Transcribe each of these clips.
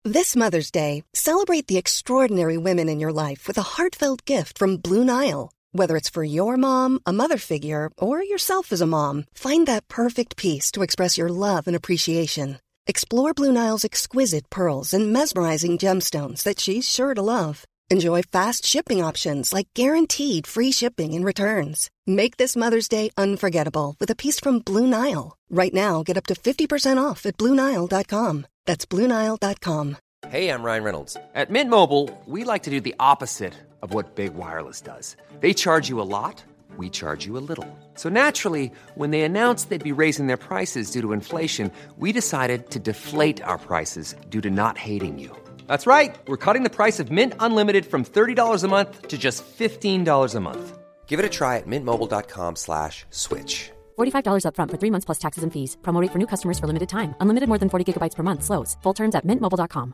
This Mother's Day, celebrate the extraordinary women in your life with a heartfelt gift from Blue Nile. Whether it's for your mom, a mother figure, or yourself as a mom, find that perfect piece to express your love and appreciation. Explore Blue Nile's exquisite pearls and mesmerizing gemstones that she's sure to love. Enjoy fast shipping options like guaranteed free shipping and returns. Make this Mother's Day unforgettable with a piece from Blue Nile. Right now, get up to 50% off at BlueNile.com. That's BlueNile.com. Hey, I'm Ryan Reynolds. At Mint Mobile, we like to do the opposite of what Big Wireless does. They charge you a lot, we charge you a little. So naturally, when they announced they'd be raising their prices due to inflation, we decided to deflate our prices due to not hating you. That's right. We're cutting the price of Mint Unlimited from $30 a month to just $15 a month. Give it a try at mintmobile.com/switch. $45 up front for 3 months plus taxes and fees. Promo rate for new customers for limited time. Unlimited more than 40 gigabytes per month. Slows full terms at mintmobile.com.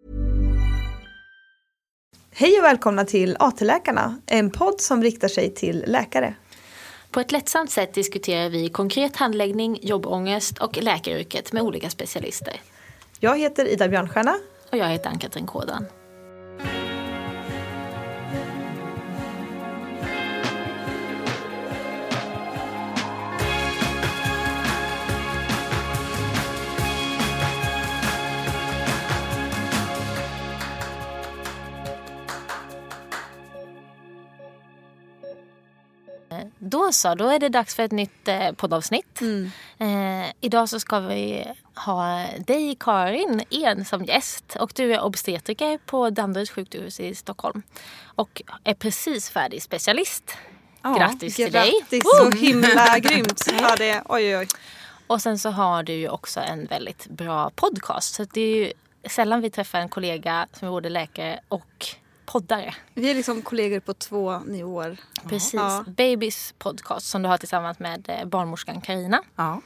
Hej och välkomna till AT-läkarna, en podd som riktar sig till läkare. På ett lättsamt sätt diskuterar vi konkret handläggning, jobbångest och läkaryrket med olika specialister. Jag heter Ida Björnstjärna. Och jag heter Ann-Katrin Kådan. Då är det dags för ett nytt poddavsnitt. Idag så ska vi ha dig, Karin En, som gäst. Och du är obstetriker på Danderyds sjukhus i Stockholm. Och är precis färdig specialist. Grattis till dig. Grattis, så himla grymt. Ja, det, oj. Och sen så har du ju också en väldigt bra podcast. Så det är ju sällan vi träffar en kollega som är både läkare och poddare. Vi är liksom kollegor på 2 nivåer. Precis. Ja. Babys podcast som du har tillsammans med barnmorskan Carina. Ja.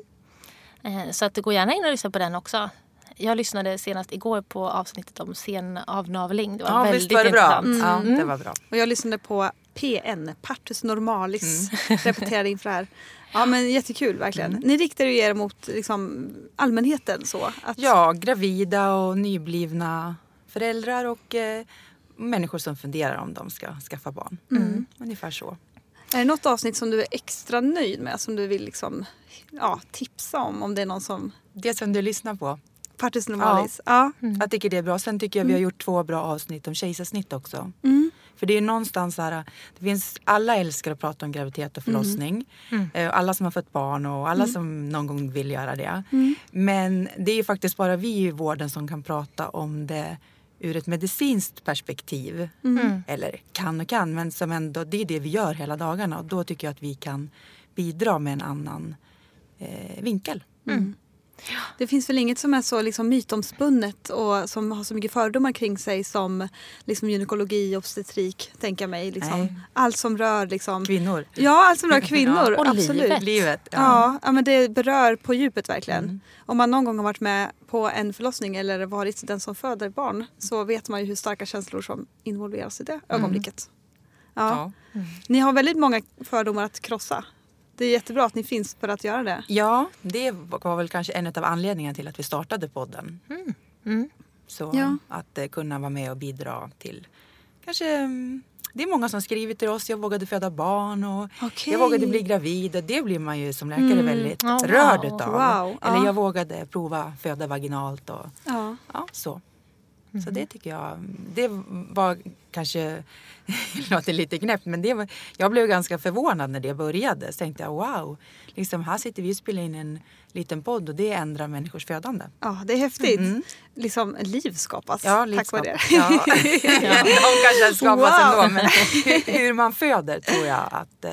Så att det går gärna in och lyssna på den också. Jag lyssnade senast igår på avsnittet om senavnavling. Det var väldigt intressant. Ja, det var bra. Och jag lyssnade på PN, Partus Normalis, repeterade inför det här. Ja, men jättekul verkligen. Ni riktar ju er mot liksom, allmänheten så. Att... Ja, gravida och nyblivna föräldrar och människor som funderar om de ska skaffa barn. Ungefär så. Är det något avsnitt som du är extra nöjd med, som du vill liksom, tipsa om det är någon som... Det som du lyssnar på. Partus Normalis. Ja. Jag tycker det är bra. Sen tycker jag vi har gjort 2 bra avsnitt om kejsarsnitt också. För det är någonstans så här, det finns, alla älskar att prata om graviditet och förlossning. Alla som har fått barn och alla som någon gång vill göra det. Men det är ju faktiskt bara vi i vården som kan prata om det ur ett medicinskt perspektiv. Eller kan, men som ändå, det är det vi gör hela dagarna. Och då tycker jag att vi kan bidra med en annan vinkel. Det finns väl inget som är så liksom mytomspunnet och som har så mycket fördomar kring sig som liksom gynekologi och obstetrik, tänker jag mig. Liksom. Allt som rör liksom... kvinnor. Ja, allt som rör kvinnor. Och absolut. Livet. Ja, men det berör på djupet verkligen. Om man någon gång har varit med på en förlossning eller varit den som föder barn, så vet man ju hur starka känslor som involveras i det ögonblicket. Ja. Ni har väldigt många fördomar att krossa. Det är jättebra att ni finns för att göra det. Ja, det var väl kanske en av anledningarna till att vi startade podden. Så att kunna vara med och bidra till kanske... Det är många som skriver till oss, jag vågade föda barn och jag vågade bli gravid. Och det blir man ju som läkare väldigt rörd utav. Wow. Eller jag vågade prova föda vaginalt och så. Så det tycker jag, det var kanske, låter lite knäppt, men jag blev ganska förvånad när det började. Så tänkte jag, wow, liksom här sitter vi och spelar in en liten podd och det ändrar människors födande. Ja, det är häftigt. Liksom liv skapas. Ja, liv tack vare det. Ja. De kanske skapas ändå, men hur man föder tror jag att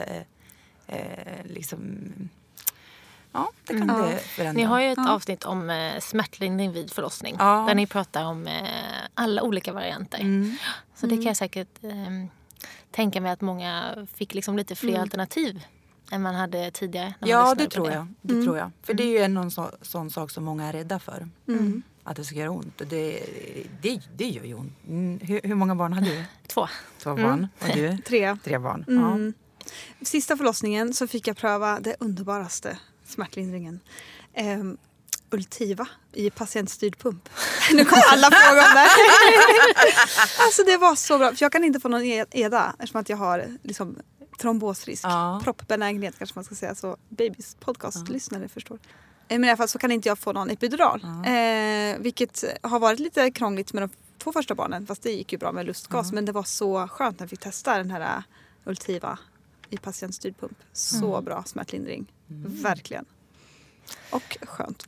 liksom... Ja, det kan det förändra. Ni har ju ett avsnitt om smärtlindring vid förlossning. Där ni pratar om alla olika varianter. Så det kan jag säkert tänka mig att många fick liksom lite fler alternativ än man hade tidigare. Ja, det tror jag. Det tror jag. För det är ju en sån sak som många är rädda för. Att det ska göra ont. Och det gör ju ont. Hur många barn har du? 2. 2 barn. Och du? 3 barn. Ja. Sista förlossningen så fick jag pröva det underbaraste smärtlindringen. Ultiva i patientstyrd pump. Nu kommer alla fråga om det. Alltså det var så bra. För jag kan inte få någon EDA eftersom att jag har liksom trombosrisk. Proppbenägenhet kanske man ska säga. Så babys podcastlyssnare förstår. Men i alla fall så kan inte jag få någon epidural. Vilket har varit lite krångligt med de 2 första barnen. Fast det gick ju bra med lustgas. Men det var så skönt när jag fick testa den här Ultiva i patientstyrd pump. Så bra smärtlindring. Verkligen. Och skönt.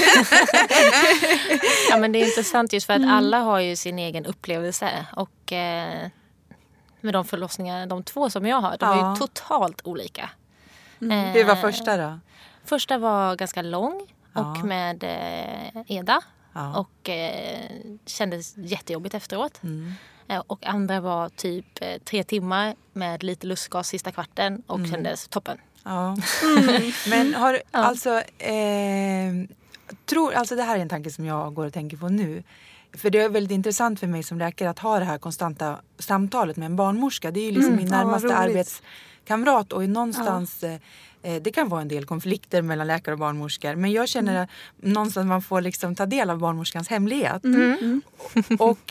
Ja, men det är intressant just för att alla har ju sin egen upplevelse. Och med de förlossningar, de 2 som jag har, de var ju totalt olika. Hur var första då? Första var ganska lång och med EDA. Och kändes jättejobbigt efteråt. Och andra var typ 3 timmar med lite lustgas sista kvarten och kändes toppen. Ja. Men har alltså det här är en tanke som jag går och tänker på nu. För det är väldigt intressant för mig som läkare att ha det här konstanta samtalet med en barnmorska. Det är ju liksom min närmaste arbetskamrat och någonstans det kan vara en del konflikter mellan läkare och barnmorskor. Men jag känner att någonstans man får liksom ta del av barnmorskans hemlighet. Och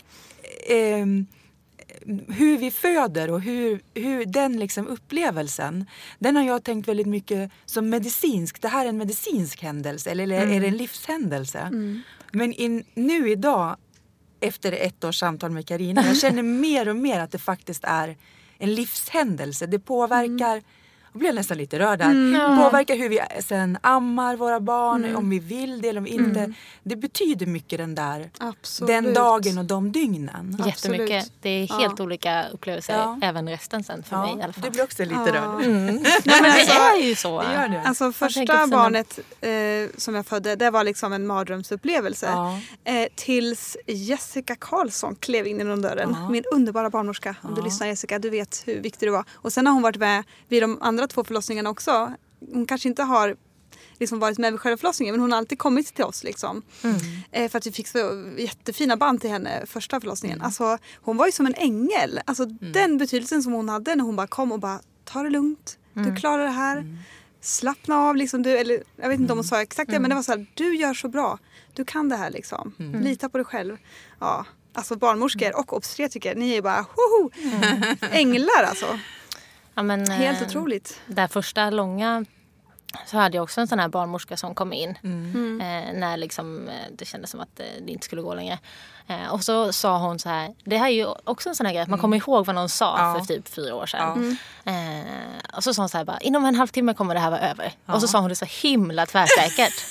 hur vi föder och hur den liksom upplevelsen, den har jag tänkt väldigt mycket som medicinsk. Det här är en medicinsk händelse eller är det en livshändelse? Men nu idag, efter 1 års samtal med Carina, jag känner mer och mer att det faktiskt är en livshändelse. Det påverkar, jag blir nästan lite rörd där. Det påverkar hur vi sen ammar våra barn, om vi vill det eller om vi inte. Det betyder mycket den dagen och de dygnen. Jättemycket. Absolut. Det är helt olika upplevelser, även resten sen för mig i alla fall. Det blir också lite rörd. Nej, men det är ju så. Det gör det. Alltså första barnet som jag födde, det var liksom en mardrömsupplevelse. Tills Jessica Karlsson klev in genom dörren. Min underbara barnmorska. Om du lyssnar Jessica, du vet hur viktig du var. Och sen har hon varit med vid de andra 2 förlossningarna också. Hon kanske inte har liksom varit med vid själva förlossningen, men hon har alltid kommit till oss liksom. För att vi fick så jättefina band till henne första förlossningen. Alltså, hon var ju som en ängel. Alltså den betydelsen som hon hade när hon bara kom och bara, ta det lugnt, du klarar det här, slappna av liksom, du, eller jag vet inte om hon sa exakt det, men det var så här, du gör så bra, du kan det här liksom, lita på dig själv. Ja, alltså barnmorskor och obstetriker, ni är ju bara änglar alltså. Ja, men, helt otroligt. Det första långa så hade jag också en sån här barnmorska som kom in när liksom, det kändes som att det inte skulle gå längre. Och så sa hon så här, det här är ju också en sån här grej att man kommer ihåg vad någon sa för typ 4 år sedan. Och så sa hon så här bara, inom en halvtimme kommer det här vara över. Och så sa hon det så himla tvärsäkert.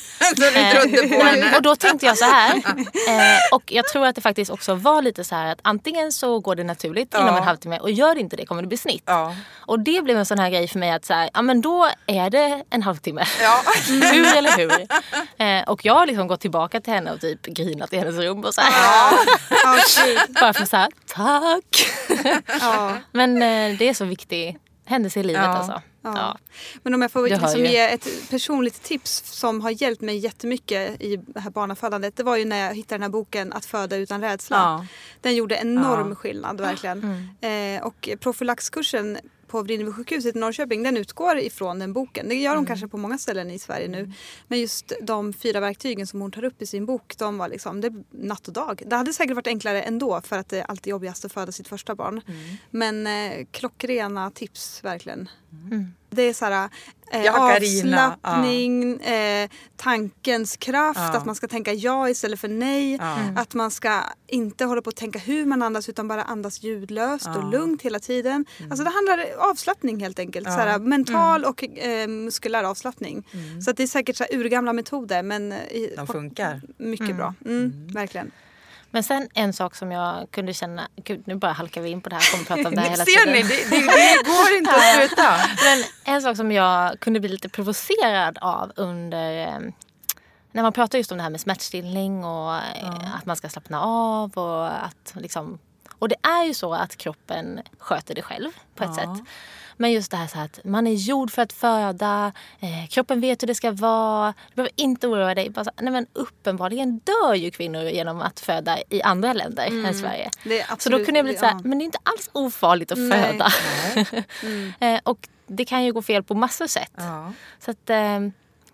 Och då tänkte jag så här, och jag tror att det faktiskt också var lite så här att antingen så går det naturligt inom en halvtimme och gör inte det kommer det bli snitt. Och det blev en sån här grej för mig att så här, ja men då är det en halvtimme. Hur eller hur? Och jag har liksom gått tillbaka till henne och typ grinat i hennes rum och så här. Bara för så här, tack. Men det är så viktig händelse i livet alltså. Ja. Men om jag får liksom ge ett personligt tips som har hjälpt mig jättemycket i det här barnafödandet, det var ju när jag hittade den här boken Att föda utan rädsla. Den gjorde enorm skillnad verkligen. Och profylaxkursen på Vrinnevi sjukhuset i Norrköping, den utgår ifrån den boken. Det gör de kanske på många ställen i Sverige nu. Men just de 4 verktygen som hon tar upp i sin bok, de var liksom, det natt och dag. Det hade säkert varit enklare ändå för att det är alltid jobbigast att föda sitt första barn. Men klockrena tips verkligen. Det är så här, avslappning, tankens kraft, att man ska tänka ja istället för nej, att man ska inte hålla på att tänka hur man andas utan bara andas ljudlöst och lugnt hela tiden. Alltså det handlar om avslappning helt enkelt, så här, mental och muskulär avslappning. Så att det är säkert så här urgamla metoder, men de funkar. Mycket bra, verkligen. Men sen en sak som jag kunde känna, gud nu bara halkar vi in på det här, kommer prata om det här hela tiden. Ser ni, det går inte att sluta. Men en sak som jag kunde bli lite provocerad av under, när man pratar just om det här med smärtstillning och att man ska slappna av och att liksom, och det är ju så att kroppen sköter det själv på ett sätt. Men just det här så att man är gjord för att föda, kroppen vet hur det ska vara, du behöver inte oroa dig. Bara så, nej men uppenbarligen dör ju kvinnor genom att föda i andra länder än Sverige. Så då kunde jag bli så här, men det är inte alls ofarligt att föda. Och det kan ju gå fel på massor sätt. Så att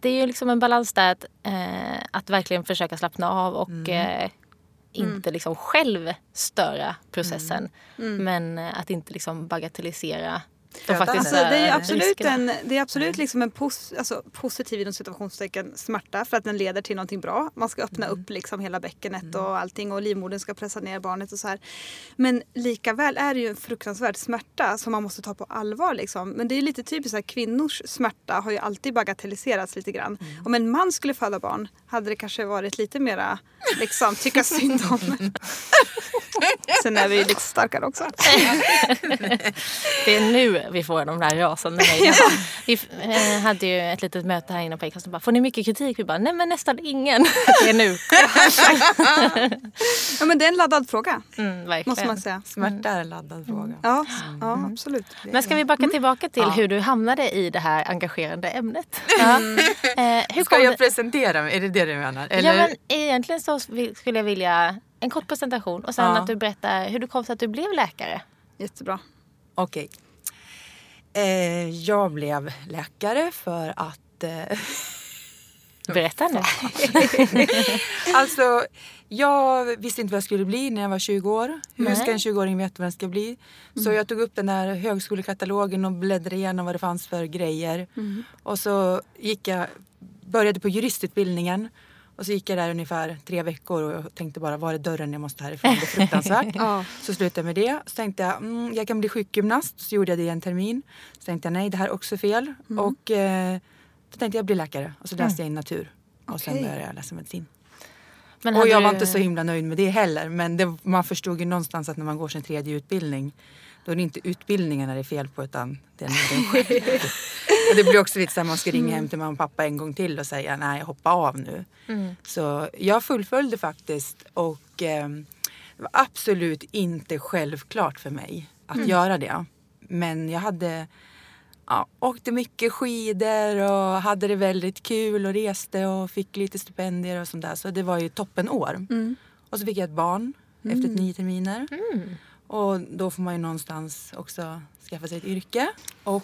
det är ju liksom en balans där att verkligen försöka slappna av och inte liksom själv störa processen. Men att inte liksom bagatellisera. Alltså, det är absolut liksom en positiv inom situationstecken smärta för att den leder till någonting bra. Man ska öppna upp liksom hela bäckenet och allting och livmodern ska pressa ner barnet och så här. Men lika väl är det ju en fruktansvärd smärta som man måste ta på allvar liksom. Men det är lite typiskt att kvinnors smärta har ju alltid bagatelliserats lite grann. Om en man skulle föda barn hade det kanske varit lite mera liksom tycka synd om. Sen är vi ju lite starkare också. Det är nu vi får de där rasande mejlen. Vi hade ju ett litet möte här inne på Acast och bara, får ni mycket kritik? Vi bara, nej men nästan ingen. Det är nu. Ja men det är en laddad fråga. Verkligen. Måste man säga. Smärta är en laddad fråga. Ja, absolut. Men ska vi backa tillbaka till hur du hamnade i det här engagerande ämnet? Hur ska jag presentera mig? Är det du menar? Eller? Ja men egentligen så skulle jag vilja en kort presentation och sen att du berättar hur du kom så att du blev läkare. Jättebra. Okej. Jag blev läkare för att... Berätta nu. Alltså, jag visste inte vad jag skulle bli när jag var 20 år. Hur ska en 20-åring veta vad den ska bli? Så jag tog upp den där högskolekatalogen och bläddrade igenom vad det fanns för grejer. Och så började på juristutbildningen. Och så gick jag där ungefär 3 veckor och jag tänkte bara, var är dörren? Jag måste härifrån, det är fruktansvärt. Så slutade jag med det. Så tänkte jag, jag kan bli sjukgymnast. Så gjorde jag det i en termin. Så tänkte jag, nej det här är också fel. Och då tänkte jag bli läkare. Och så läste jag in natur. Och sen började jag läsa medicin. Och jag var inte så himla nöjd med det heller. Men man förstod ju någonstans att när man går sin 3:e utbildning, då är det inte utbildningen det är fel på utan det är den själv. Och det blir också lite så att man ska ringa hem till mamma och pappa en gång till och säga nej jag hoppar av nu. Så jag fullföljde faktiskt och det var absolut inte självklart för mig att göra det. Men jag åkte mycket skidor och hade det väldigt kul och reste och fick lite stipendier och sånt där. Så det var ju toppenår. Och så fick jag ett barn efter 9 terminer. Och då får man ju någonstans också skaffa sig ett yrke. Och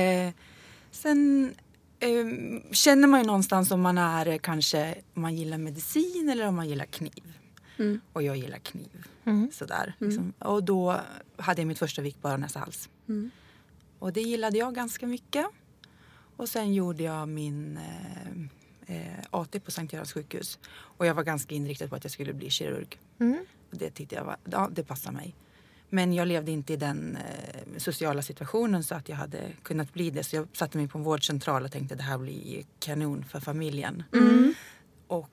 sen känner man ju någonstans om man är kanske om man gillar medicin eller om man gillar kniv. Och jag gillar kniv. Sådär. Liksom. Och då hade jag mitt första vik bara näsa-hals. Och det gillade jag ganska mycket. Och sen gjorde jag min AT på Sankt Görans sjukhus. Och jag var ganska inriktad på att jag skulle bli kirurg. Och det tyckte jag det passade mig. Men jag levde inte i den sociala situationen så att jag hade kunnat bli det. Så jag satte mig på en vårdcentral och tänkte det här blir kanon för familjen. Och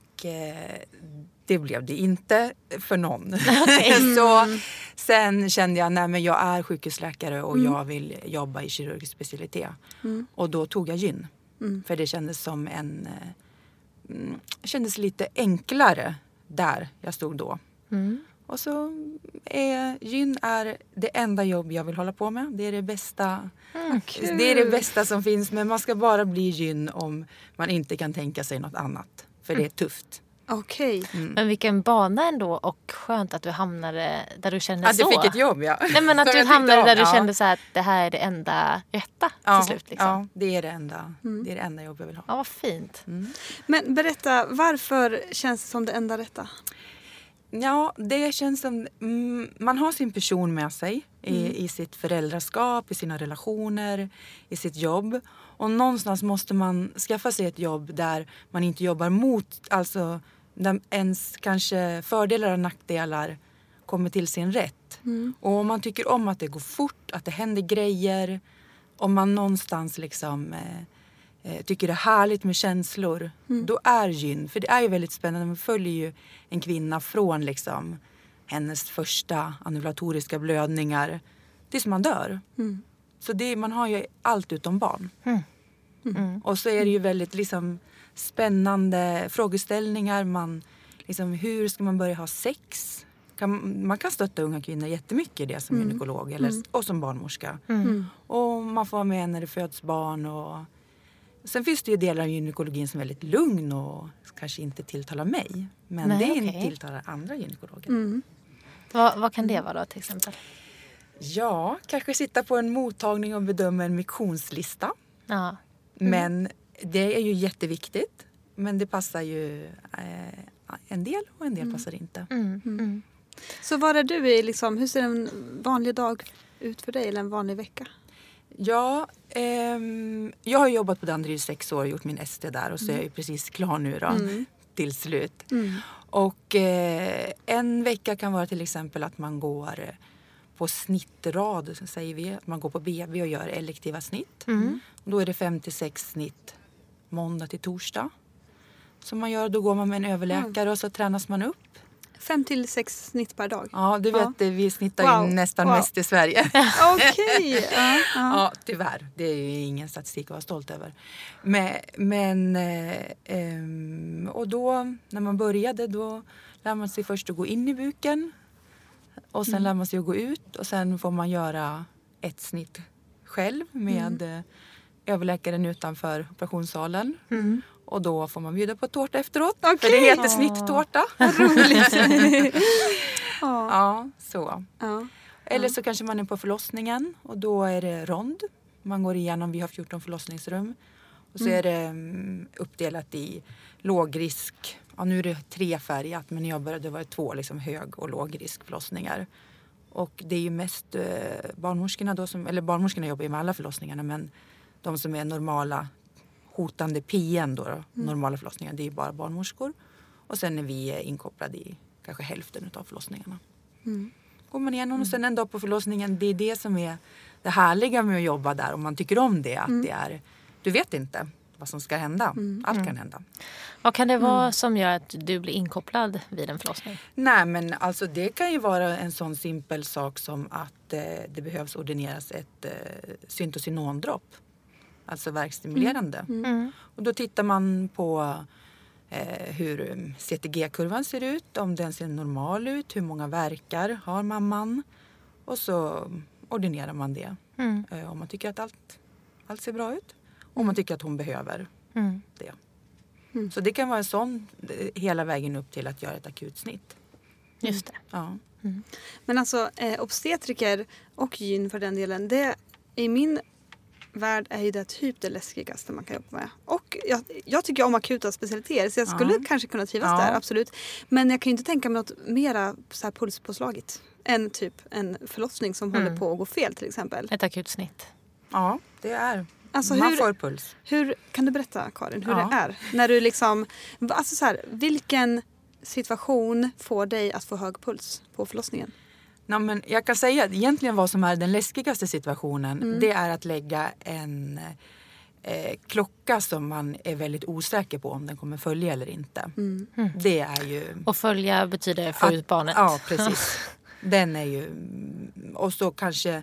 det blev det inte för någon. Så sen kände jag nej men jag är sjukhusläkare och jag vill jobba i kirurgisk specialitet. Och då tog jag gyn. För det kändes som kändes lite enklare där jag stod då. Och så gyn är det enda jobb jag vill hålla på med. Det är det bästa. Det är det bästa som finns. Men man ska bara bli gyn om man inte kan tänka sig något annat. För det är tufft. Okej. Men vilken bana ändå och skönt att du hamnade där du kände så. Att jag fick ett jobb, ja. Nej men att du hamnade där du kände så här att det här är det enda rätta till slut. Liksom. Ja, det är det enda. Det är det enda jobb jag vill ha. Ja, vad fint. Men berätta, varför känns det som det enda rätta? Ja, det känns som man har sin person med sig i sitt föräldraskap, i sina relationer, i sitt jobb. Och någonstans måste man skaffa sig ett jobb där man inte jobbar mot, alltså där ens kanske fördelar och nackdelar kommer till sin rätt. Och om man tycker om att det går fort, att det händer grejer, om man någonstans liksom tycker det är härligt med känslor, då är gyn, för det är ju väldigt spännande, man följer ju en kvinna från liksom hennes första annulatoriska blödningar tills man dör. Så man har ju allt utom barn. Och så är det ju väldigt liksom spännande frågeställningar. Liksom, hur ska man börja ha sex? Man kan stötta unga kvinnor jättemycket i det som gynekolog och som barnmorska. Och man får vara med när det föds barn. Och sen finns det ju delar av gynekologin som är väldigt lugn och kanske inte tilltalar mig. Men det inte tilltalar andra gynekologer. Vad kan det vara då till exempel? Ja, kanske sitta på en mottagning och bedöma en missionslista. Ja. Men Det är ju jätteviktigt. Men det passar ju en del och en del passar inte. Så var är du i liksom, hur ser en vanlig dag ut för dig eller en vanlig vecka? Ja, jag har jobbat på Danderyd 6 år och gjort min ST där och så är jag ju precis klar nu då, till slut. Och en vecka kan vara till exempel att man går på snittrad, säger vi. Att man går på BB och gör elektiva snitt. Då är det 5-6 snitt måndag till torsdag. Som man gör, då går man med en överläkare och så tränas man upp. 5-6 snitt per dag? Ja, du vet, vi snittar ju nästan mest i Sverige. Okej. Ja, tyvärr. Det är ju ingen statistik att vara stolt över. Men och då, när man började, då lär man sig först att gå in i buken. Och sen lär man sig att gå ut. Och sen får man göra ett snitt själv med överläkaren utanför operationssalen. Och då får man bjuda på tårta efteråt. Okay. För det heter snitttårta. Vad roligt. Ja, så. Eller så kanske man är på förlossningen. Och då är det rond. Man går igenom, vi har 14 förlossningsrum. Och så är det uppdelat i lågrisk. Ja, nu är det 3 färgat. Men när jag började var det 2 liksom hög- och lågrisk förlossningar. Och det är ju mest barnmorskorna då som, eller barnmorskorna jobbar ju med alla förlossningarna. Men de som är normala hotande PN då, normala förlossningar, det är bara barnmorskor. Och sen är vi inkopplade i kanske hälften av förlossningarna. Går man igenom och sen en dag på förlossningen, det är det som är det härliga med att jobba där. Om man tycker om det, att det är, du vet inte vad som ska hända. Allt kan hända. Vad kan det vara som gör att du blir inkopplad vid en förlossning? Nej, men alltså det kan ju vara en sån simpel sak som att det behövs ordineras ett syntocinon-dropp. Alltså värkstimulerande. Och då tittar man på hur CTG-kurvan ser ut. Om den ser normal ut. Hur många värkar har mamman. Och så ordinerar man det. Om man tycker att allt ser bra ut. Om man tycker att hon behöver det. Så det kan vara en sån hela vägen upp till att göra ett akutsnitt. Just det. Ja. Men alltså obstetriker och gyn för den delen. Det i min värld är ju det typ det läskigaste man kan jobba med. Och jag tycker om akuta specialiteter så jag skulle kanske kunna trivas där, absolut. Men jag kan ju inte tänka mig något mera så här pulspåslagigt än typ en förlossning som håller på att gå fel till exempel. Ett akutsnitt. Ja, det är. Alltså man får puls. Hur kan du berätta, Karin, hur det är? När du liksom, alltså så här, vilken situation får dig att få hög puls på förlossningen? Ja, men jag kan säga att egentligen vad som är den läskigaste situationen det är att lägga en klocka som man är väldigt osäker på om den kommer följa eller inte. Det är ju... Och följa betyder få ut barnet. Ja, precis. Den är ju... Och så kanske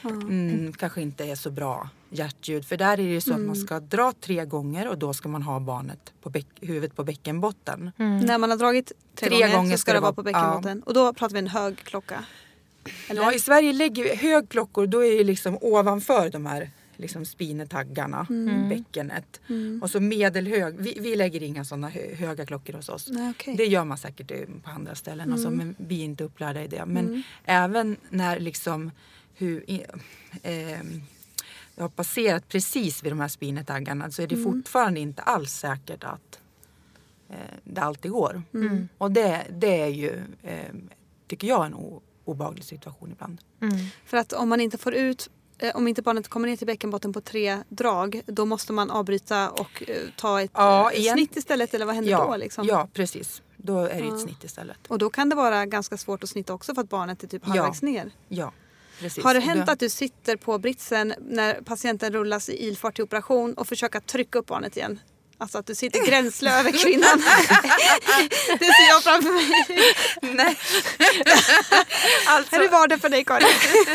inte är så bra hjärtljud. För där är det ju så att man ska dra 3 gånger och då ska man ha barnet på huvudet på bäckenbotten. När man har dragit 3 gånger så ska det vara på bäckenbotten. Och då pratar vi en hög klocka. Eller? Ja, i Sverige lägger vi högklockor, då är det liksom ovanför de här liksom spinetaggarna, bäckenet. Och så medelhög, vi lägger inga sådana höga klockor hos oss. Nej, okay. Det gör man säkert på andra ställen, alltså, men vi är inte upplärda i det. Men även när liksom jag har passerat precis vid de här spinetaggarna så är det fortfarande inte alls säkert att det alltid går. Och det är ju, tycker jag, en obehaglig situation ibland. För att om man inte får ut, om inte barnet kommer ner till bäckenbotten på 3 drag, då måste man avbryta och ta ett snitt istället, eller vad händer då? Liksom? Ja, precis. Då är det ett snitt istället. Och då kan det vara ganska svårt att snitta också för att barnet är typ halvvägs ner. Ja, precis. Har det hänt att du sitter på britsen när patienten rullas i ilfart till operation och försöker trycka upp barnet igen? Alltså att du sitter gränsle över kvinnan. Det ser jag framför mig. Nej. Alltså. Hur var det för dig, Karin?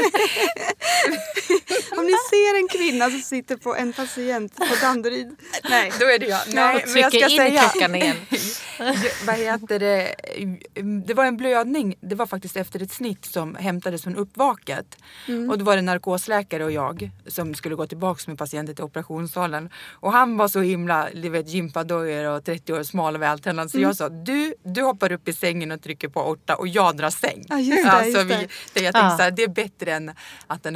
Om ni ser en kvinna som sitter på en patient på Danderyd. Nej. Då är det jag. Nej, men jag ska säga. Klockan igen. Vad heter det? Det var en blödning. Det var faktiskt efter ett snitt som hämtades från uppvaket. Och då var det narkosläkare och jag som skulle gå tillbaka med patienten till operationssalen. Och han var så himla, du vet, gympadojor och 30 år smal och vältränad. Så jag sa, du hoppar upp i sängen och trycker på 8 och jag drar säng. Ja, just det, jag tänkte så här, det är bättre än att den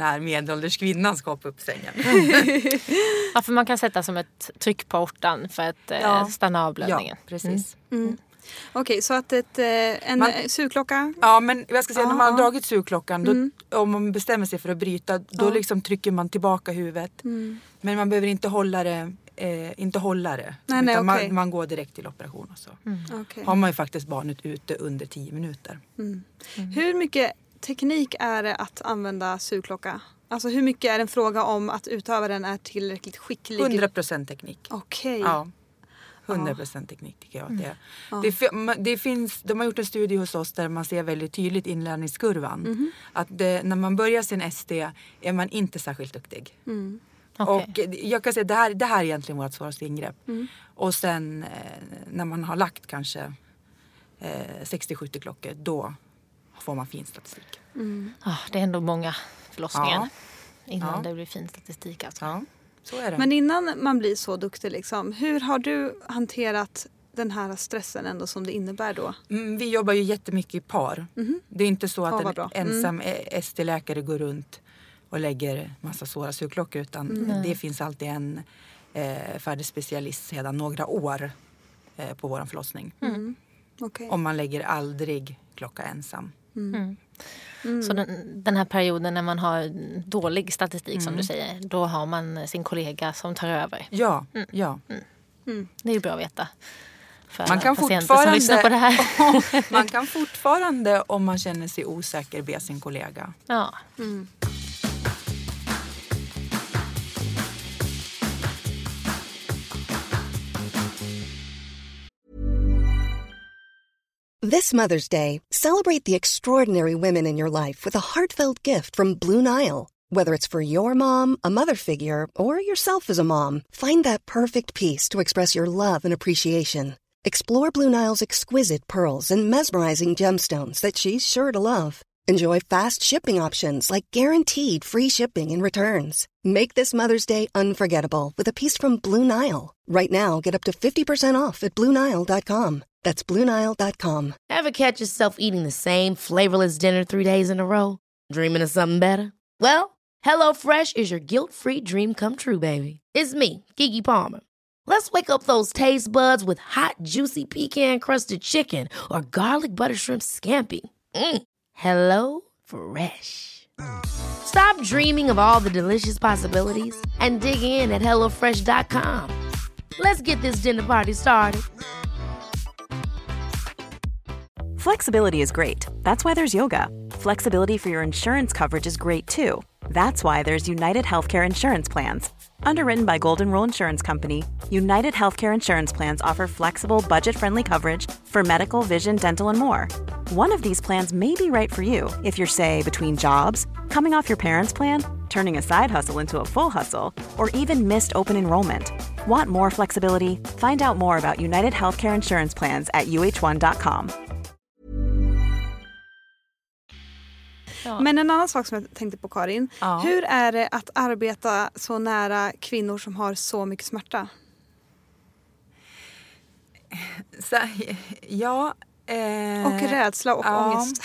när medelålders kvinnan ska hoppa upp sängen. Ja, för man kan sätta som ett tryck på ortan för att stanna av blödningen. Ja, precis. Okej, så att en sugklocka... Ja, men jag ska säga, när man har dragit sugklockan, då, om man bestämmer sig för att bryta, då liksom trycker man tillbaka huvudet. Men man behöver inte hålla det. Nej, okay. man går direkt till operation och så. Okay. Har man ju faktiskt barnet ute under 10 minuter. Hur mycket teknik är det att använda sugklocka? Alltså hur mycket är det en fråga om att utövaren är tillräckligt skicklig? 100% teknik. Okej. Ja. 100% teknik tycker jag att det är. Det finns, de har gjort en studie hos oss där man ser väldigt tydligt inlärningskurvan. Att när man börjar sin SD är man inte särskilt duktig. Okay. Och jag kan säga att det här är egentligen vårt svåraste ingrepp. Och sen när man har lagt kanske 60-70 klockor, då får man fin statistik. Det är ändå många förlossningar innan det blir fin statistik. Alltså. Ja, så är det. Men innan man blir så duktig, liksom, hur har du hanterat den här stressen ändå som det innebär då? Vi jobbar ju jättemycket i par. Det är inte så att en ensam ST-läkare går runt och lägger massa svåra sugklockor, utan det finns alltid en färdig specialist sedan några år på vår förlossning. Okay. Om man lägger aldrig klocka ensam. Så den här perioden när man har dålig statistik som du säger, då har man sin kollega som tar över. Ja. Det är ju bra att veta. För man kan patienter som lyssnar på det här. Man kan fortfarande, om man känner sig osäker, be sin kollega. Ja. This Mother's Day, celebrate the extraordinary women in your life with a heartfelt gift from Blue Nile. Whether it's for your mom, a mother figure, or yourself as a mom, find that perfect piece to express your love and appreciation. Explore Blue Nile's exquisite pearls and mesmerizing gemstones that she's sure to love. Enjoy fast shipping options like guaranteed free shipping and returns. Make this Mother's Day unforgettable with a piece from Blue Nile. Right now, get up to 50% off at BlueNile.com. That's BlueNile.com. Ever catch yourself eating the same flavorless dinner 3 days in a row? Dreaming of something better? Well, HelloFresh is your guilt-free dream come true, baby. It's me, Keke Palmer. Let's wake up those taste buds with hot, juicy pecan-crusted chicken or garlic butter shrimp scampi. Hello Fresh. Stop dreaming of all the delicious possibilities and dig in at HelloFresh.com. Let's get this dinner party started. Flexibility is great. That's why there's yoga. Flexibility for your insurance coverage is great too. That's why there's United Healthcare Insurance Plans. Underwritten by Golden Rule Insurance Company, United Healthcare Insurance Plans offer flexible, budget-friendly coverage for medical, vision, dental, and more. One of these plans may be right for you if you're, say, between jobs, coming off your parents' plan, turning a side hustle into a full hustle, or even missed open enrollment. Want more flexibility? Find out more about United Healthcare Insurance Plans at uh1.com. Men en annan sak som jag tänkte på, Karin. Hur är det att arbeta så nära kvinnor som har så mycket smärta? Och rädsla och ångest.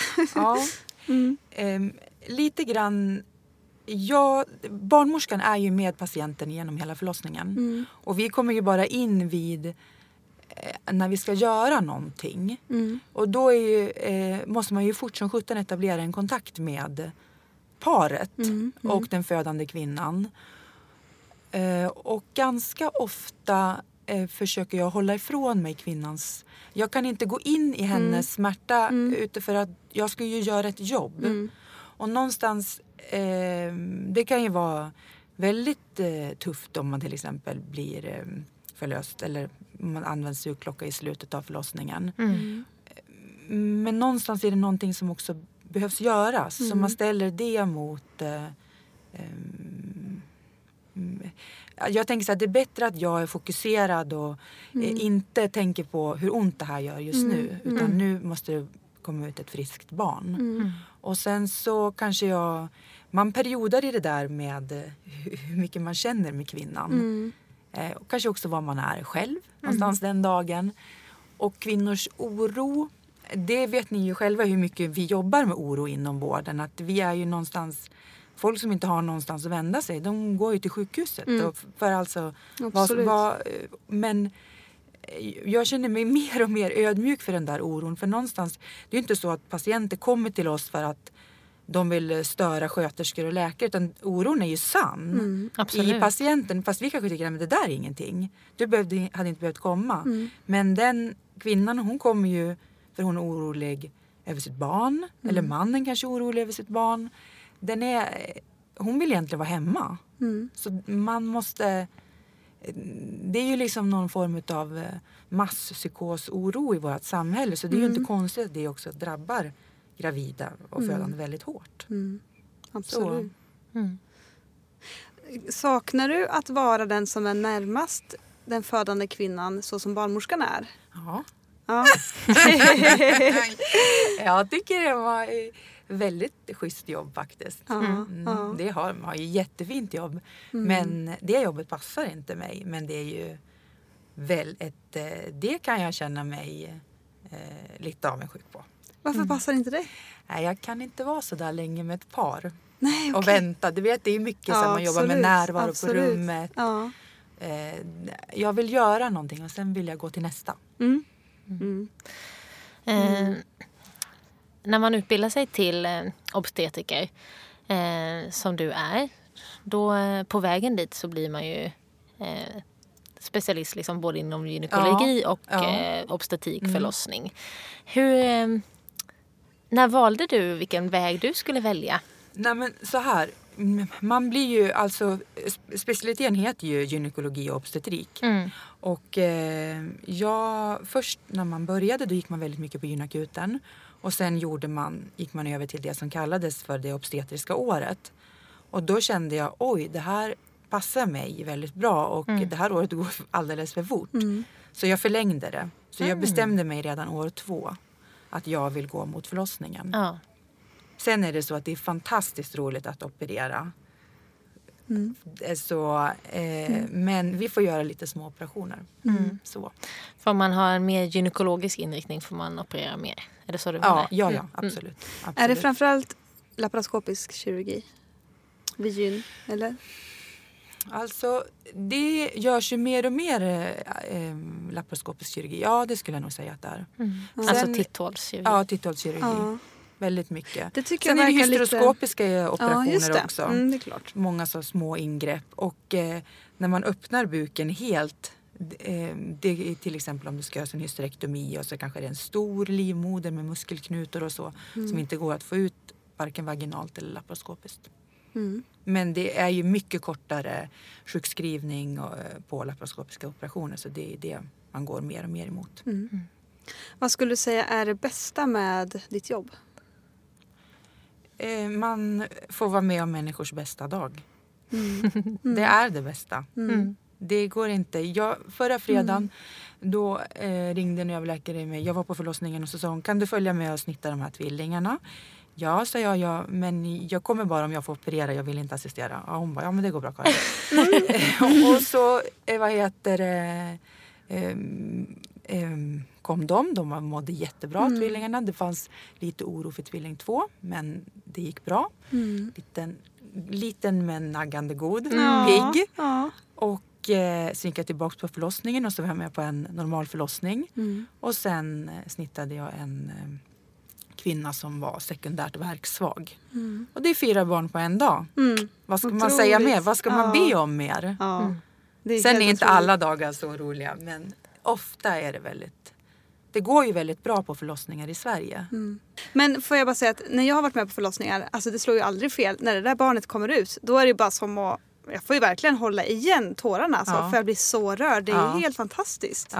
Lite grann. Barnmorskan är ju med patienten genom hela förlossningen. Och vi kommer ju bara in vid när vi ska göra någonting. Och då måste man ju fort som 17 etablera en kontakt med paret och den födande kvinnan. Och ganska ofta försöker jag hålla ifrån mig kvinnans... Jag kan inte gå in i hennes smärta för att jag ska ju göra ett jobb. Och någonstans, det kan ju vara väldigt tufft om man till exempel blir förlöst eller man använder sugklocka i slutet av förlossningen. Men någonstans är det någonting som också behövs göras. Så man ställer det mot... jag tänker så att det är bättre att jag är fokuserad och inte tänker på hur ont det här gör just nu. Utan nu måste det komma ut ett friskt barn. Och sen så kanske man periodar i det där med hur mycket man känner med kvinnan. Och kanske också vad man är själv någonstans den dagen. Och kvinnors oro, det vet ni ju själva hur mycket vi jobbar med oro inom vården. Att vi är ju någonstans folk som inte har någonstans att vända sig, de går ju till sjukhuset. Och för alltså, men jag känner mig mer och mer ödmjuk för den där oron. För någonstans, det är ju inte så att patienter kommer till oss för att de vill störa sköterskor och läkare, utan oron är ju sann i patienten. Fast vi kanske tycker att det där är ingenting. Du hade inte behövt komma. Men den kvinnan, hon kommer ju för hon är orolig över sitt barn. Eller mannen kanske är orolig över sitt barn. Hon vill egentligen vara hemma. Så man måste... Det är ju liksom någon form av masspsykosoro i vårt samhälle. Så det är ju inte konstigt att det också drabbar gravida och födande väldigt hårt. Absolut. Saknar du att vara den som är närmast den födande kvinnan så som barnmorskan är? Ja. Ja. Jag tycker det var väldigt schysst jobb faktiskt. Det har ju jättefint jobb. Men det jobbet passar inte mig. Men det är ju det kan jag känna mig lite avundsjuk på. Varför passar inte det? Nej, jag kan inte vara så där länge med ett par. Nej, okay. Och vänta. Du vet, det är mycket som man jobbar med närvaro på rummet. Ja. Jag vill göra någonting och sen vill jag gå till nästa. När man utbildar sig till obstetriker som du är, då på vägen dit så blir man ju specialist liksom både inom gynekologi och obstetrik, förlossning. När valde du vilken väg du skulle välja? Nej, men så här, man blir ju alltså, specialiteten heter ju gynekologi och obstetrik. Och först när man började då gick man väldigt mycket på gynakuten. Och sen gick man över till det som kallades för det obstetriska året. Och då kände jag, oj, det här passar mig väldigt bra. Och det här året går alldeles för fort. Så jag förlängde det. Så jag bestämde mig redan år 2 att jag vill gå mot förlossningen. Sen är det så att det är fantastiskt roligt att operera. Men vi får göra lite små operationer. Så. För om man har en mer gynekologisk inriktning får man operera mer. Är det så du menar? Ja, absolut. Är det framförallt laparoskopisk kirurgi vid gyn, eller? Alltså, det görs ju mer och mer laparoskopisk kirurgi. Ja, det skulle jag nog säga att det är. Alltså titthålskirurgi. Ja, titthålskirurgi. Väldigt mycket. Det tycker sen jag är det hysteroskopiska operationer just det. också. Det är klart. Många så små ingrepp. Och när man öppnar buken helt, det är till exempel om du ska göra en hysterektomi och så kanske det är en stor livmoder med muskelknutor och så som inte går att få ut varken vaginalt eller laparoskopiskt. Men det är ju mycket kortare sjukskrivning på laparoskopiska operationer, så det är det man går mer och mer emot. Vad skulle du säga är det bästa med ditt jobb? Man får vara med om människors bästa dag. Det är det bästa. Det går inte. Förra fredagen då ringde en överläkare mig. Jag var på förlossningen och så sa hon, kan du följa med och snitta de här tvillingarna? Ja, sa jag, ja, men jag kommer bara om jag får operera, jag vill inte assistera. Ja, hon bara, ja men det går bra, Karin. Och så, kom de mådde jättebra, tvillingarna. Det fanns lite oro för tvilling 2, men det gick bra. Liten men naggande god, pigg. Och så gick jag tillbaka på förlossningen och så var jag med på en normal förlossning. Och sen snittade jag en kvinna som var sekundärt verksvag. Och det är 4 barn på en dag. Vad ska man säga mer? Vad ska man be om mer? Sen är inte alla dagar så roliga, men ofta är det det går ju väldigt bra på förlossningar i Sverige. Men får jag bara säga att när jag har varit med på förlossningar, alltså det slår ju aldrig fel. När det där barnet kommer ut, då är det bara som att, jag får ju verkligen hålla igen tårarna alltså, för jag blir så rörd. Det är helt fantastiskt.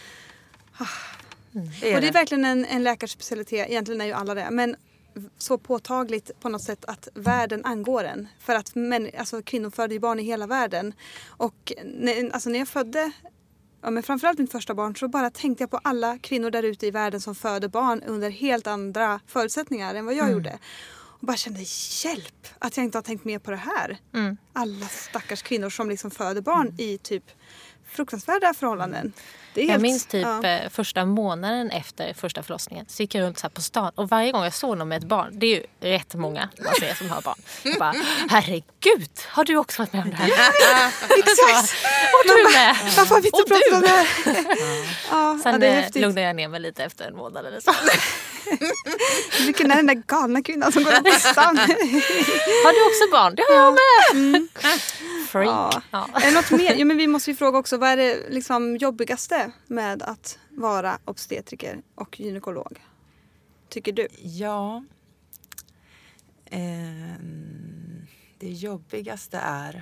Och det är verkligen en läkarspecialitet, egentligen är ju alla det, men så påtagligt på något sätt att världen angår en. För att kvinnor föder ju barn i hela världen. Och när jag födde, men framförallt mitt första barn, så bara tänkte jag på alla kvinnor där ute i världen som föder barn under helt andra förutsättningar än vad jag gjorde. Och bara kände, hjälp att jag inte har tänkt mer på det här. Alla stackars kvinnor som liksom föder barn i typ fruktansvärda förhållanden. Det är Jag helt, minns typ första månaden efter första förlossningen så gick jag runt så här på stan och varje gång jag såg någon med ett barn, det är ju rätt många man ser som har barn. Jag bara, herregud, har du också varit med om det här? Exakt! Och du med! Varför har vi inte pratat om det här? Ja, Sen det är häftigt. lugnade jag ner mig lite efter en månad eller så. Vilken är den där galna kvinnan som går runt på stan? Har du också barn? Det har jag med! Freak. Ja. Är det något mer? Jo, men vi måste ju fråga också, vad är det liksom jobbigaste med att vara obstetriker och gynekolog? Tycker du? Ja. Det jobbigaste är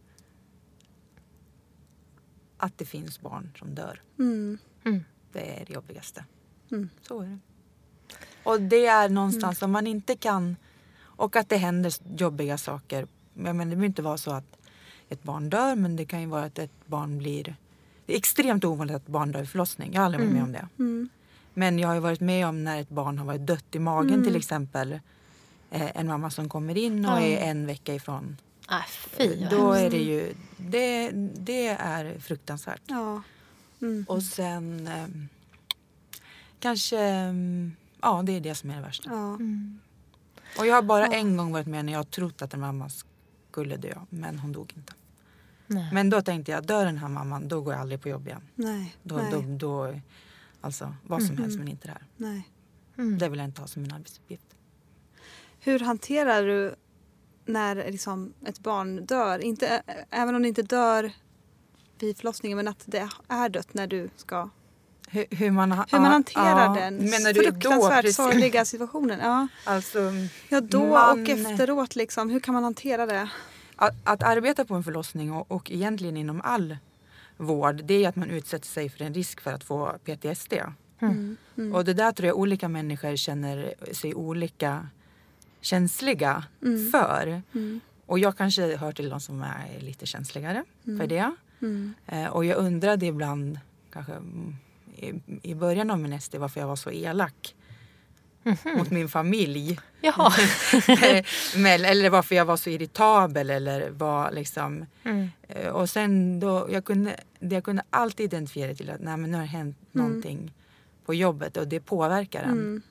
att det finns barn som dör. Det är det jobbigaste. Så är det. Och det är någonstans om man inte kan, och att det händer jobbiga saker. Jag menar, det behöver inte vara så att ett barn dör, men det kan ju vara att ett barn blir... Det är extremt ovanligt att barn dör i förlossning. Jag har aldrig varit med om det. Men jag har ju varit med om när ett barn har varit dött i magen till exempel. En mamma som kommer in och är en vecka ifrån. Fy, då är det ju... Det är fruktansvärt. Ja. Och sen... kanske... Ja, det är det som är det värsta. Ja. Och jag har bara en gång varit med när jag har trott att en mamma skulle dö. Men hon dog inte. Nej. Men då tänkte jag, dör den här mamman, då går jag aldrig på jobb igen. Nej. Då alltså vad som helst, men inte det här. Nej. Det vill jag inte ha som min arbetsuppgift. Hur hanterar du när liksom ett barn dör? Inte, även om det inte dör vid förlossningen, men att det är dött när du ska... Hur man hanterar den menar du fruktansvärt då, sorgliga situationen. Ja. Alltså, Då och efteråt liksom. Hur kan man hantera det? Att arbeta på en förlossning och egentligen inom all vård, det är att man utsätter sig för en risk för att få PTSD. Och det där tror jag olika människor känner sig olika känsliga för. Och jag kanske hör till de som är lite känsligare för det. Och jag undrade ibland kanske i början av min SD varför jag var så elak mot min familj. Jaha. Eller varför jag var så irritabel eller var liksom... Och sen då, jag kunde alltid identifiera till att nej, men nu har det hänt någonting på jobbet och det påverkar en.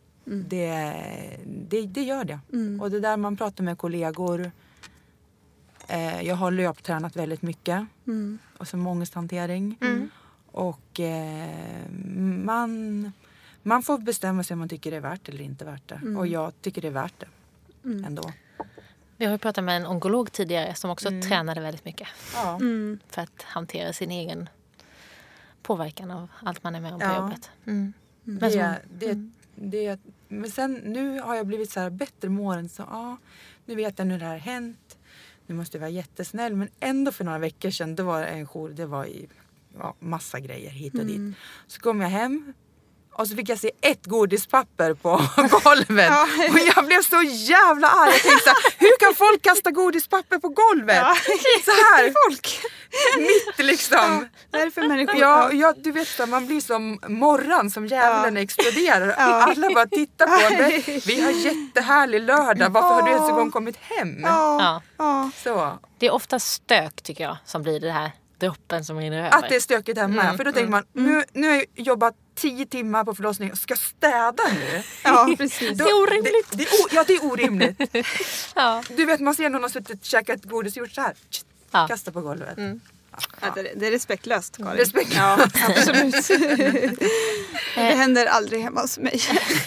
Det gör det. Och det där man pratar med kollegor. Jag har löptränat väldigt mycket. Och som ångesthantering. Och man får bestämma sig om man tycker det är värt eller inte värt det. Och jag tycker det är värt det ändå. Vi har ju pratat med en onkolog tidigare som också tränade väldigt mycket. Ja. För att hantera sin egen påverkan av allt man är med om på jobbet. Men sen nu har jag blivit så här bättre med åren. Så nu vet jag nu det här har hänt. Nu måste jag vara jättesnäll. Men ändå för några veckor sedan, det var en jour, det var i massa grejer hit och dit. Så kom jag hem. Och så fick jag se ett godispapper på golvet. Och jag blev så jävla arg. Jag tänkte så här, hur kan folk kasta godispapper på golvet? Så här. Folk. Mitt liksom. Vad är det för människor? Ja, du vet så, man blir som morran som djävulen exploderar. Alla bara tittar på mig. Vi har jättehärlig lördag. Varför har du ens en gång kommit hem? Så. Det är ofta stök tycker jag som blir det här droppen som rinner över. Att det är stökigt hemma. För då tänker man, nu har jag jobbat 10 timmar på förlossning och ska städa nu. Ja, precis. Det är orimligt. Det är orimligt. Du vet, man ser någon har suttit och käkat godis och gjort så här. Kasta på golvet. Ja, det är respektlöst, Karin. Respektlöst. Ja, absolut. Det händer aldrig hemma hos mig.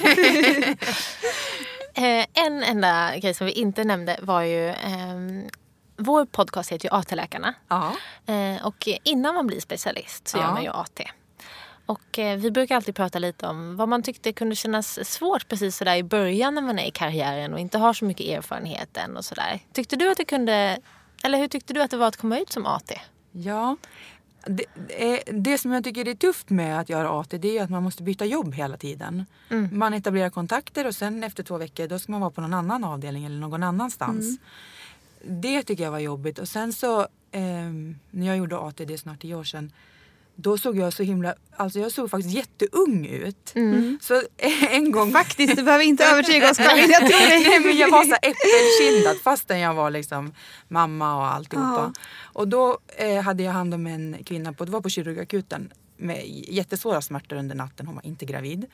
En enda grej som vi inte nämnde var ju... vår podcast heter ju AT-läkarna. Ja. Och innan man blir specialist så gör man ju AT. Och vi brukar alltid prata lite om vad man tyckte kunde kännas svårt precis sådär i början när man är i karriären och inte har så mycket erfarenhet än och sådär. Tyckte du att det kunde, eller hur tyckte du att det var att komma ut som AT? Ja, det som jag tycker är tufft med att göra AT, det är att man måste byta jobb hela tiden. Man etablerar kontakter och sen efter 2 veckor då ska man vara på någon annan avdelning eller någon annanstans. Det tycker jag var jobbigt. Och sen så, när jag gjorde AT, det är snart 10 år sedan, då såg jag så himla, alltså jag såg faktiskt jätteung ut. Så en gång... Faktiskt, du behöver inte övertyga oss, Karin, jag tror det. Nej, men jag var så äppelkindad fastän jag var liksom mamma och alltihopa. Och då hade jag hand om en kvinna det var på kirurgakuten med jättesvåra smärtor under natten. Hon var inte gravid.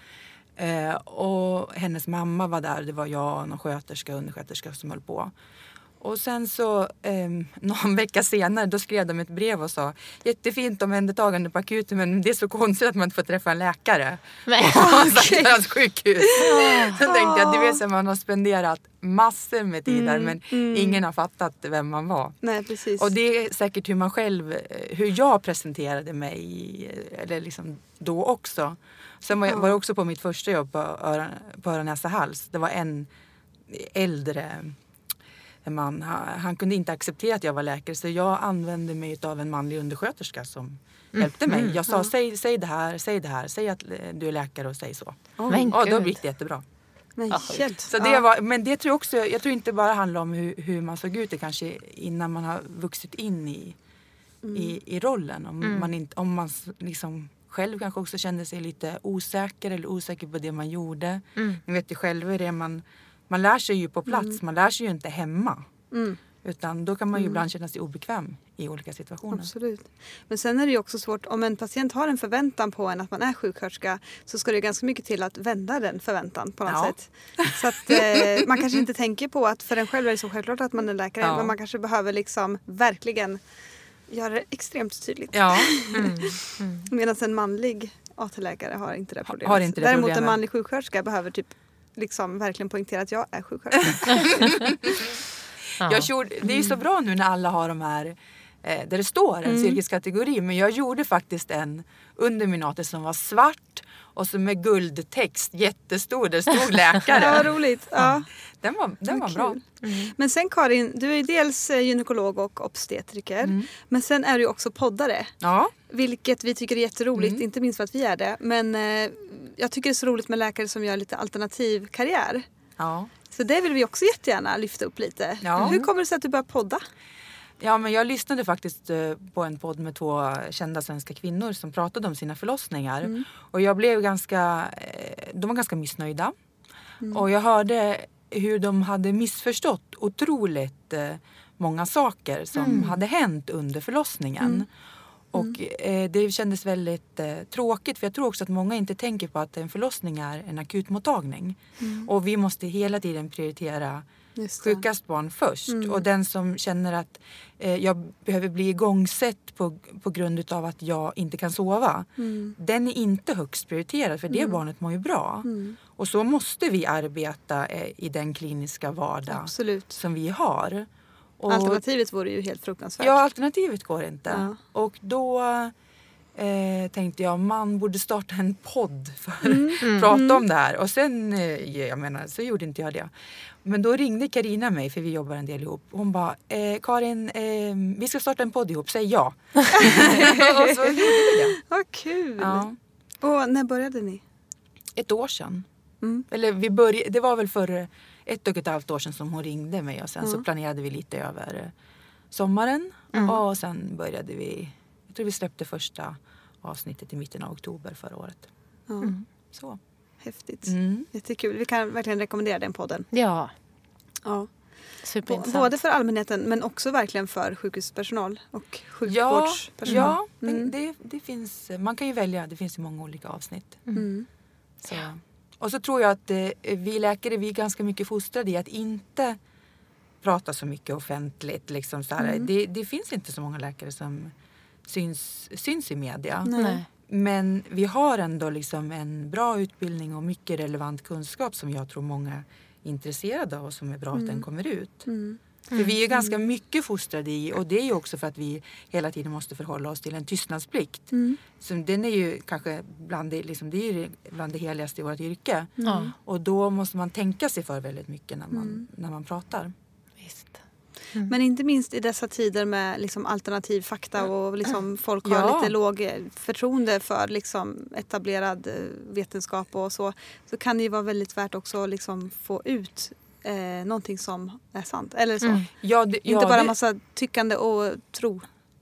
Och hennes mamma var där, det var jag och någon undersköterska som höll på. Och sen så någon vecka senare då skrev de ett brev och sa jättefint omhändertagande på akuten, men det är så konstigt att man inte får träffa en läkare på hans sjukhus. Så tänkte jag, det vet att man har spenderat massor med tid där, men ingen har fattat vem man var. Nej, precis. Och det är säkert hur jag presenterade mig eller liksom då också. Sen var jag också på mitt första jobb på öron, näsa, hals. Det var en äldre man, han kunde inte acceptera att jag var läkare, så jag använde mig av en manlig undersköterska som hjälpte mig. Jag sa säg det här, säg att du är läkare och säg så. Och då gick det jättebra. Så det var, men det tror jag tror inte bara handlar om hur man såg ut, det kanske innan man har vuxit in i rollen. Om man liksom själv kanske också kände sig lite osäker på det man gjorde. Ni vet ju själva hur det är, man lär sig ju på plats, man lär sig ju inte hemma. Utan då kan man ju ibland känna sig obekväm i olika situationer. Absolut. Men sen är det ju också svårt, om en patient har en förväntan på en att man är sjuksköterska, så ska det ganska mycket till att vända den förväntan på något sätt. Så att man kanske inte tänker på att för en själv är det så självklart att man är läkare, men man kanske behöver liksom verkligen göra det extremt tydligt. Medan en manlig AT-läkare har inte det problemet. Däremot en manlig sjuksköterska behöver typ liksom verkligen poängtera att jag är sjuksköterska. Det är ju så bra nu när alla har de här där det står en yrkeskategori, men jag gjorde faktiskt en under min AT som var svart och så med guldtext jättestor, där stod läkare. Ja, vad roligt. Ja. Den var bra. Men sen Karin, du är ju dels gynekolog och obstetriker, men sen är du också poddare. Ja. Vilket vi tycker är jätteroligt, inte minst för att vi är det. Men jag tycker det är så roligt med läkare som gör lite alternativ karriär. Ja. Så det vill vi också jättegärna lyfta upp lite. Ja. Hur kommer det sig att du började podda? Ja, men jag lyssnade faktiskt på en podd med 2 kända svenska kvinnor som pratade om sina förlossningar. Och jag blev de var ganska missnöjda. Och jag hörde hur de hade missförstått otroligt många saker som hade hänt under förlossningen. Och det kändes väldigt tråkigt, för jag tror också att många inte tänker på att en förlossning är en akutmottagning. Och vi måste hela tiden prioritera sjukast barn först. Och den som känner att jag behöver bli igångsatt på grund av att jag inte kan sova, den är inte högst prioriterad, för det barnet mår ju bra. Och så måste vi arbeta i den kliniska vardag som vi har. Och alternativet vore ju helt fruktansvärt. Ja, alternativet går inte. Ja. Och då tänkte jag, man borde starta en podd för att prata om det här. Och sen, så gjorde inte jag det. Men då ringde Carina mig, för vi jobbar en del ihop. Hon bara, Karin, vi ska starta en podd ihop, säg ja. Och så gjorde vi det. Vad kul! Ja. Och när började ni? 1 år sedan. Eller det var väl för 1,5 år sedan som hon ringde mig. Och sen så planerade vi lite över sommaren. Och sen började jag tror vi släppte första avsnittet i mitten av oktober förra året. Så. Häftigt. Jättekul. Vi kan verkligen rekommendera den podden. Ja. Superintressant. Både för allmänheten, men också verkligen för sjukhuspersonal och sjukvårdspersonal. Ja, det finns, man kan ju välja. Det finns ju många olika avsnitt. Så. Och så tror jag att vi läkare, vi är ganska mycket fostrade i att inte prata så mycket offentligt. Liksom så här. Det finns inte så många läkare som syns i media. Nej. Men vi har ändå liksom en bra utbildning och mycket relevant kunskap som jag tror många är intresserade av och som är bra att den kommer ut. För vi är ganska mycket fostrade i, och det är ju också för att vi hela tiden måste förhålla oss till en tystnadsplikt. Så den är ju kanske bland det heligaste i vårt yrke. Och då måste man tänka sig för väldigt mycket när man pratar. Visst. Men inte minst i dessa tider med liksom alternativ fakta och liksom folk har lite låg förtroende för liksom etablerad vetenskap och så kan det ju vara väldigt värt också att liksom få ut någonting som är sant. Eller så. Inte bara massa tyckande och tro.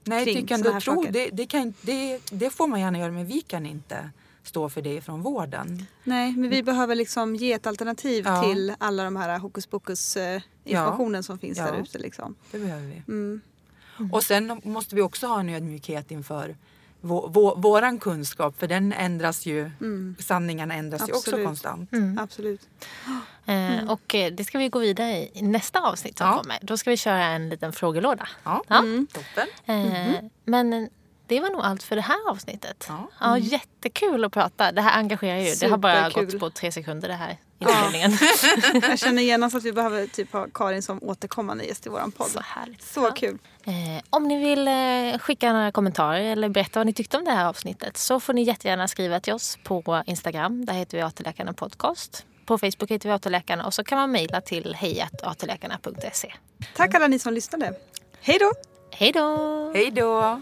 Nej, kring tycker såna här jag tro. saker. Det får man gärna göra, men vi kan inte stå för det från vården. Nej, men vi behöver liksom ge ett alternativ till alla de här hokus pokus informationen som finns där ute. Liksom. Det behöver vi. Och sen måste vi också ha en ödmjukhet inför våran kunskap, för den ändras ju, sanningen ändras ju också konstant. Absolut. Och det ska vi gå vidare i nästa avsnitt som kommer. Då ska vi köra en liten frågelåda. Toppen. Men det var nog allt för det här avsnittet. Ja, jättekul att prata. Det här engagerar ju. Det har bara gått på 3 sekunder det här inledningen. Jag känner genast att vi behöver typ ha Karin som återkommande gäst i våran podd. Så härligt. Så kul. Om ni vill skicka några kommentarer eller berätta vad ni tyckte om det här avsnittet, så får ni jättegärna skriva till oss på Instagram. Där heter vi AT-läkarna podcast. På Facebook heter vi AT-läkarna, och så kan man mejla till hej@atläkarna.se. Tack alla ni som lyssnade. Hej då! Hej då! Hej då!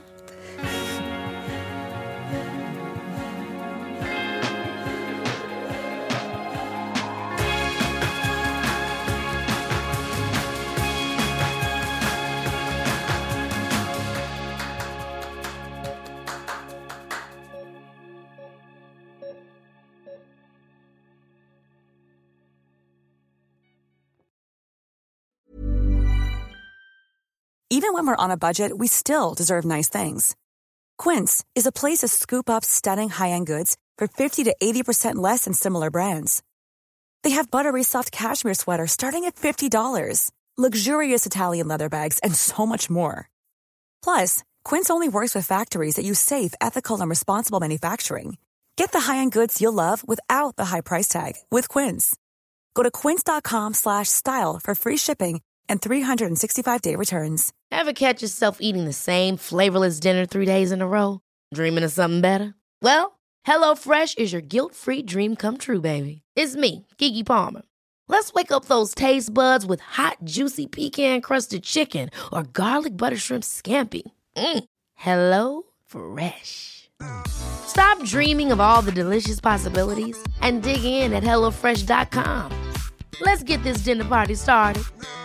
Even when we're on a budget, we still deserve nice things. Quince is a place to scoop up stunning high-end goods for 50 to 80% less than similar brands. They have buttery soft cashmere sweaters starting at $50, luxurious Italian leather bags, and so much more. Plus, Quince only works with factories that use safe, ethical, and responsible manufacturing. Get the high-end goods you'll love without the high price tag with Quince. Go to quince.com/style for free shipping and 365-day returns. Ever catch yourself eating the same flavorless dinner 3 days in a row? Dreaming of something better? Well, HelloFresh is your guilt-free dream come true, baby. It's me, Keke Palmer. Let's wake up those taste buds with hot, juicy pecan-crusted chicken or garlic butter shrimp scampi. Hello Fresh. Stop dreaming of all the delicious possibilities and dig in at HelloFresh.com. Let's get this dinner party started.